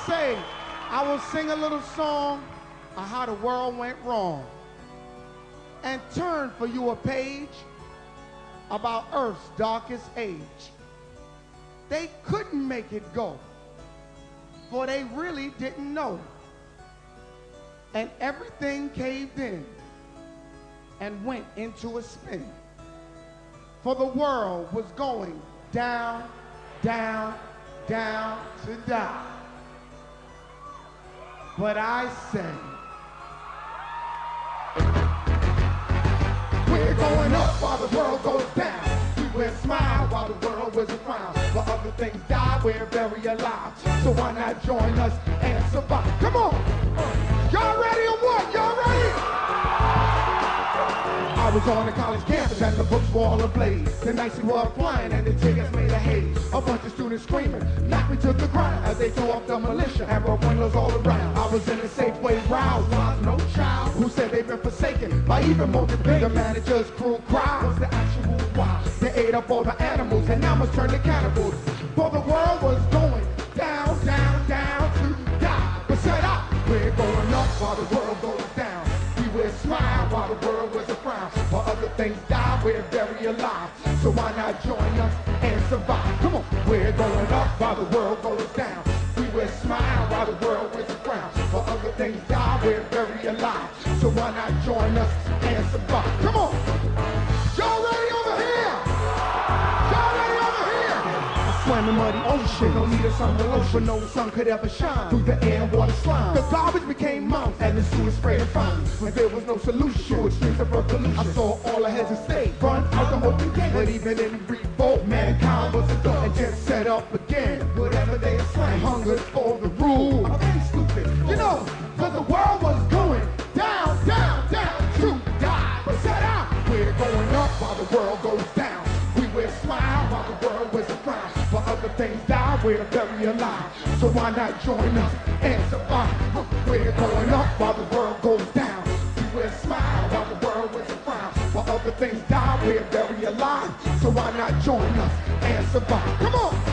say, I will sing a little song of how the world went wrong and turn for you a page about Earth's darkest age. They couldn't make it go, for they really didn't know. And everything caved in and went into a spin. For the world was going down, down, down to die. But I say, we're going up while the world goes down. We will smile while the world was a frown. While other things die, we're very alive. So why not join us and survive? Come on! Y'all ready or what? Y'all ready? I was on the college campus and the books were all ablaze. The nights we were flying and the tickets made a haze. A bunch of students screaming, knocked me to the ground as they tore off the militia and broke windows all around. I was in a Safeway rouse, was no child who said they've been forsaken by even more than the manager's crew cry. Was the actual why? They ate up all the animals and now must turn to cannibals. For the world was going down, down, down to die. But shut up, we're going up while the world goes down. We will smile while the world was a frown. While other things die, we're very alive. So why not join us and survive? Come on, we're going up while the world goes down. We will smile while the world was a frown. While other things die, we're very alive. So why not join us and survive? Come on, y'all ready over here? Y'all ready over here? Swam in muddy ocean, no need of sun below, but no sun could ever shine through the air and water slime. The garbage became mountains and the sewage sprayed and fountains. When there was no solution to extremes of revolution, I saw all the heads of state run out the open gate. But even in revolt, mankind was a dog and just set up again. Whatever they slang, hunger for the rule. I'm very stupid, you know, cause the world was going down, down, down to die. But shut up, we're going up while the world goes down. We will smile while the world was a frown. While other things die, we're very alive. So why not join us and survive? We're going up while the world goes down. We will smile while the world was a frown. While other things die, we're very alive. So why not join us and survive? Come on!